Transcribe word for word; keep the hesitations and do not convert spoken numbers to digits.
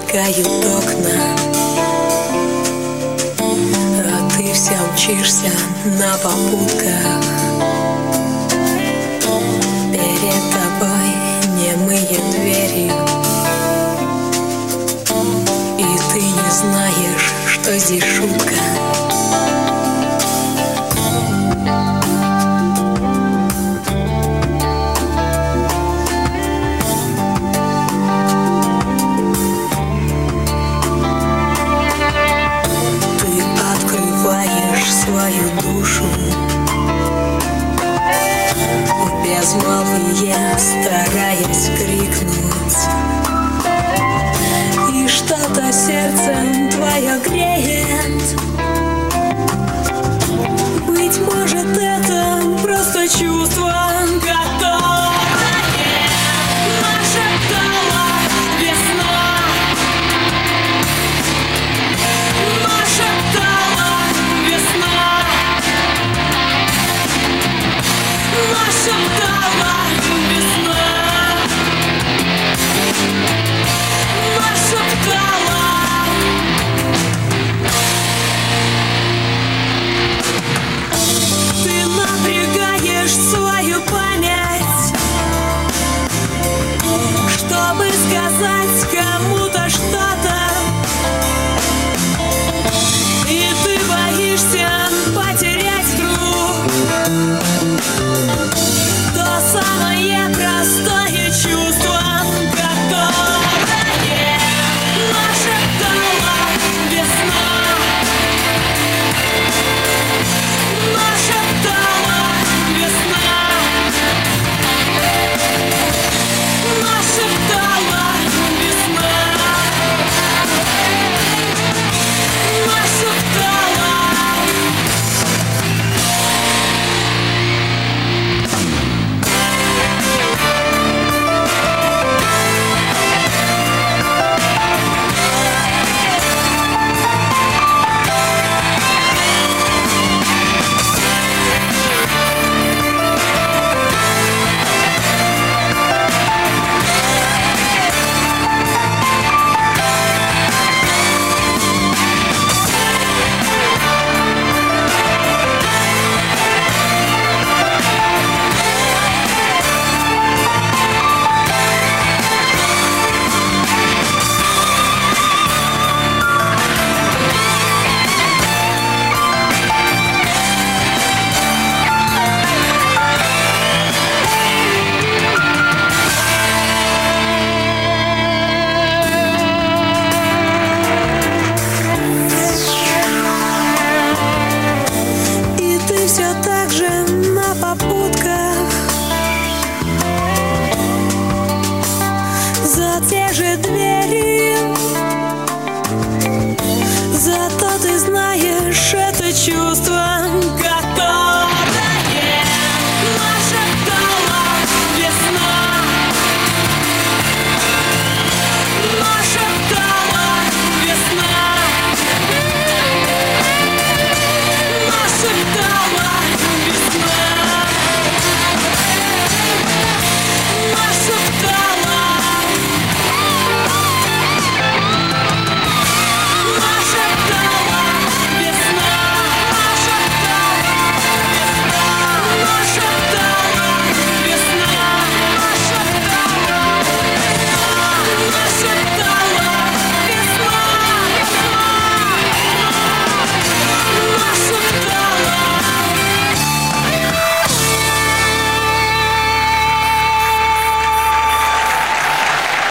мелькают окна, а ты вся мчишься на попутках. Перед тобой немые двери, и ты не знаешь, что здесь шутка. Свою душу в безмолвие, стараясь крикнуть, и что-то сердцем твое греет. Быть может, это просто чувство, которое нашептала весна. Нашептала весна. Нашептала весна. Нашептала. Ты напрягаешь свою память, чтобы сказать кому-то что-то, и ты боишься потерять круг.